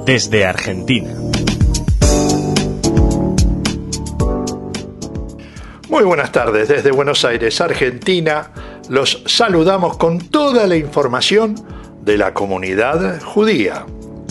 desde Argentina. Muy buenas tardes, desde Buenos Aires, Argentina. Los saludamos con toda la información de la comunidad judía.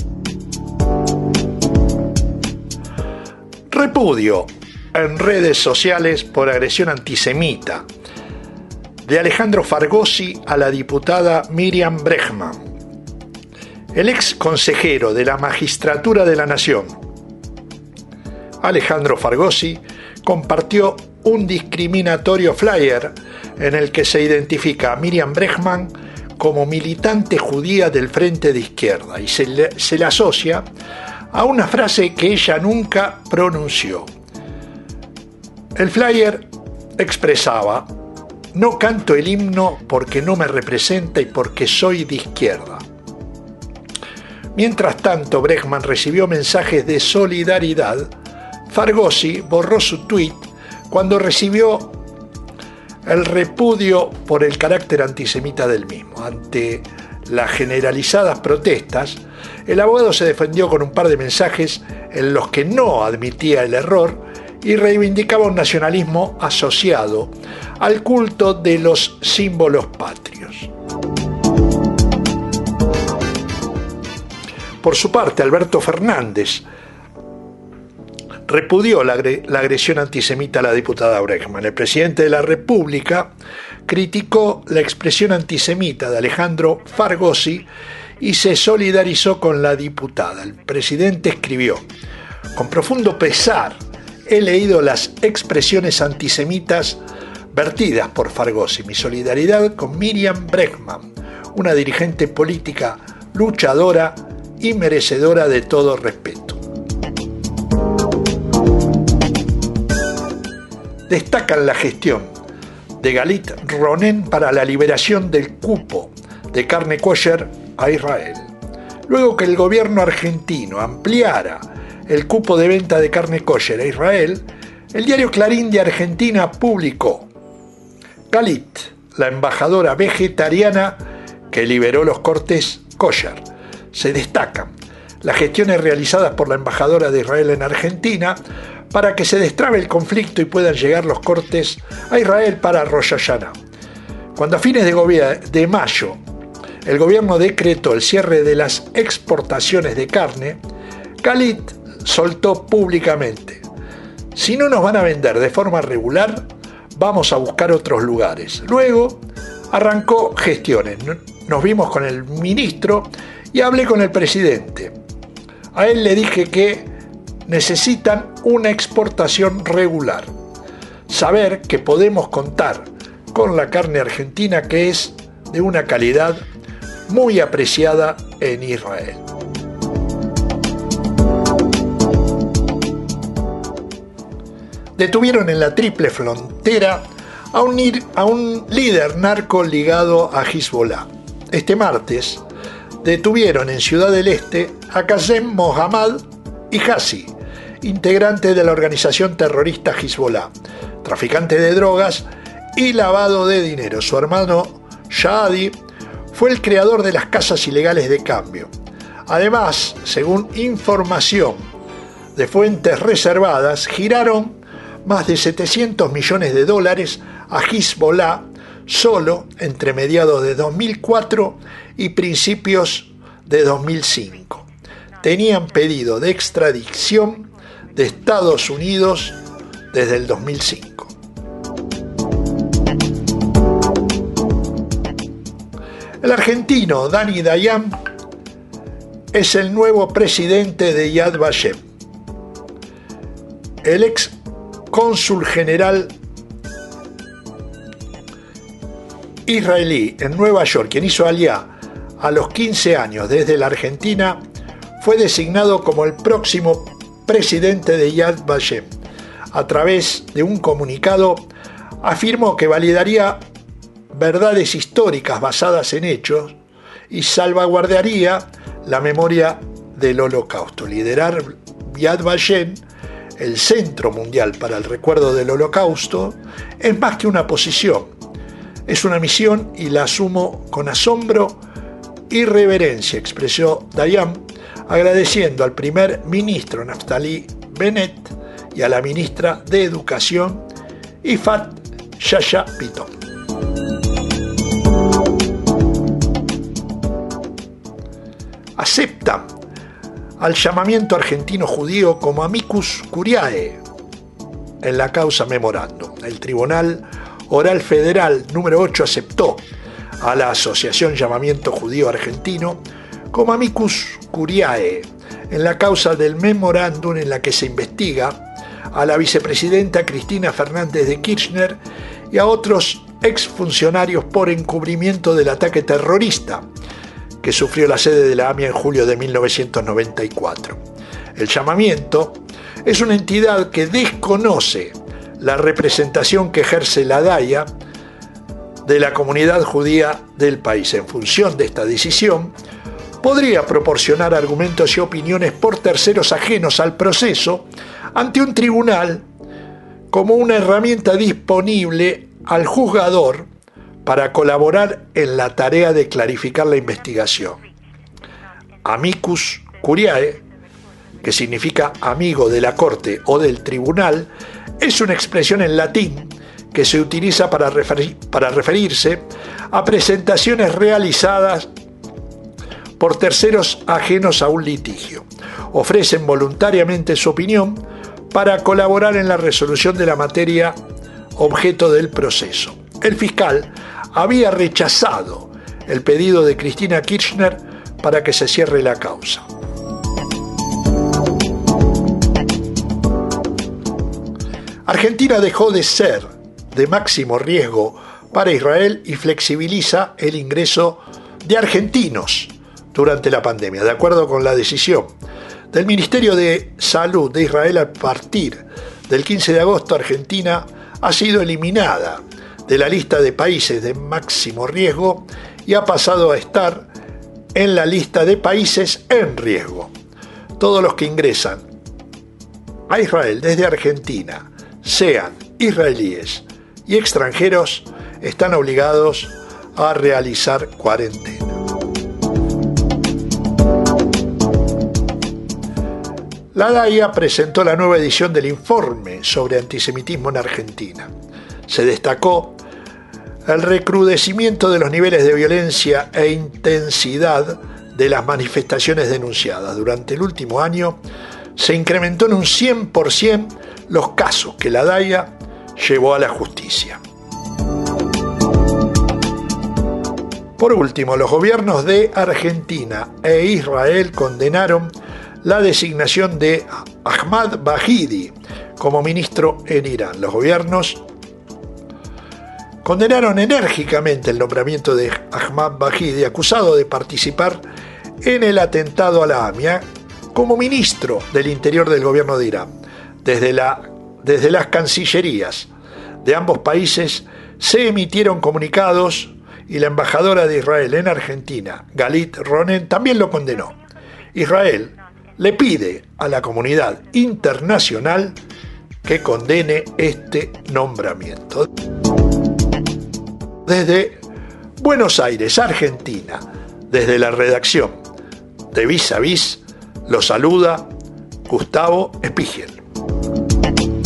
Repudio en redes sociales por agresión antisemita de Alejandro Fargosi a la diputada Miriam Bregman. El ex consejero de la Magistratura de la Nación, Alejandro Fargosi, compartió un discriminatorio flyer en el que se identifica a Miriam Bregman como militante judía del Frente de Izquierda y se le asocia a una frase que ella nunca pronunció. El flyer expresaba: no canto el himno porque no me representa y porque soy de izquierda. Mientras tanto, Bregman recibió mensajes de solidaridad. Fargosi borró su tuit cuando recibió el repudio por el carácter antisemita del mismo. Ante las generalizadas protestas, el abogado se defendió con un par de mensajes en los que no admitía el error y reivindicaba un nacionalismo asociado al culto de los símbolos patrios. Por su parte, Alberto Fernández repudió la agresión antisemita a la diputada Bregman. El presidente de la República criticó la expresión antisemita de Alejandro Fargosi y se solidarizó con la diputada. El presidente escribió: con profundo pesar he leído las expresiones antisemitas vertidas por Fargosi. Mi solidaridad con Miriam Bregman, una dirigente política luchadora y merecedora de todo respeto. Destacan la gestión de Galit Ronen para la liberación del cupo de carne kosher a Israel. Luego que el gobierno argentino ampliara el cupo de venta de carne kosher a Israel, el diario Clarín de Argentina publicó: Galit, la embajadora vegetariana que liberó los cortes kosher. Se destacan las gestiones realizadas por la embajadora de Israel en Argentina para que se destrabe el conflicto y puedan llegar los cortes a Israel para Rosh Hashanah. Cuando a fines de mayo el gobierno decretó el cierre de las exportaciones de carne, Galit soltó públicamente: si no nos van a vender de forma regular, vamos a buscar otros lugares. Luego arrancó gestiones. Nos vimos con el ministro y hablé con el presidente. A él le dije que necesitan una exportación regular. Saber que podemos contar con la carne argentina, que es de una calidad muy apreciada en Israel. Detuvieron en la triple frontera a un líder narco ligado a Hezbollah. Este martes detuvieron en Ciudad del Este a Qasem Mohammad Hijazi, integrante de la organización terrorista Hezbollah, traficante de drogas y lavado de dinero. Su hermano Shahadi fue el creador de las casas ilegales de cambio. Además, según información de fuentes reservadas, giraron más de $700 millones a Hezbollah solo entre mediados de 2004 y principios de 2005. Tenían pedido de extradición de Estados Unidos desde el 2005. El argentino Dani Dayan es el nuevo presidente de Yad Vashem. El ex cónsul general israelí en Nueva York, quien hizo aliyá a los 15 años desde la Argentina, fue designado como el próximo presidente de Yad Vashem. A través de un comunicado, afirmó que validaría verdades históricas basadas en hechos y salvaguardaría la memoria del Holocausto. Liderar Yad Vashem, el Centro Mundial para el Recuerdo del Holocausto, es más que una posición, es una misión y la asumo con asombro y reverencia, expresó Dayan agradeciendo al primer ministro Naftali Bennett y a la ministra de Educación Ifat Yaya Piton. Aceptan al llamamiento argentino judío como amicus curiae en la causa Memorándum. El Tribunal Oral Federal número 8 aceptó a la Asociación Llamamiento Judío Argentino como amicus curiae en la causa del Memorándum en la que se investiga a la vicepresidenta Cristina Fernández de Kirchner y a otros exfuncionarios por encubrimiento del ataque terrorista que sufrió la sede de la AMIA en julio de 1994. El llamamiento es una entidad que desconoce la representación que ejerce la DAIA de la comunidad judía del país. En función de esta decisión, podría proporcionar argumentos y opiniones por terceros ajenos al proceso ante un tribunal como una herramienta disponible al juzgador para colaborar en la tarea de clarificar la investigación. Amicus curiae, que significa amigo de la corte o del tribunal, es una expresión en latín que se utiliza para referirse a presentaciones realizadas por terceros ajenos a un litigio. Ofrecen voluntariamente su opinión para colaborar en la resolución de la materia objeto del proceso. El fiscal había rechazado el pedido de Cristina Kirchner para que se cierre la causa. Argentina dejó de ser de máximo riesgo para Israel y flexibiliza el ingreso de argentinos durante la pandemia. De acuerdo con la decisión del Ministerio de Salud de Israel, a partir del 15 de agosto, Argentina ha sido eliminada de la lista de países de máximo riesgo y ha pasado a estar en la lista de países en riesgo. Todos los que ingresan a Israel desde Argentina, sean israelíes y extranjeros, están obligados a realizar cuarentena. La DAIA presentó la nueva edición del informe sobre antisemitismo en Argentina. Se destacó el recrudecimiento de los niveles de violencia e intensidad de las manifestaciones denunciadas. Durante el último año se incrementó en un 100% los casos que la DAIA llevó a la justicia. Por último, los gobiernos de Argentina e Israel condenaron la designación de Ahmad Vahidi como ministro en Irán. Los gobiernos condenaron enérgicamente el nombramiento de Ahmad Vahidi, acusado de participar en el atentado a la AMIA, como ministro del Interior del gobierno de Irán. Desde las cancillerías de ambos países se emitieron comunicados y la embajadora de Israel en Argentina, Galit Ronen, también lo condenó. Israel le pide a la comunidad internacional que condene este nombramiento. Desde Buenos Aires, Argentina, desde la redacción de Vis a Vis, lo saluda Gustavo Spiegel.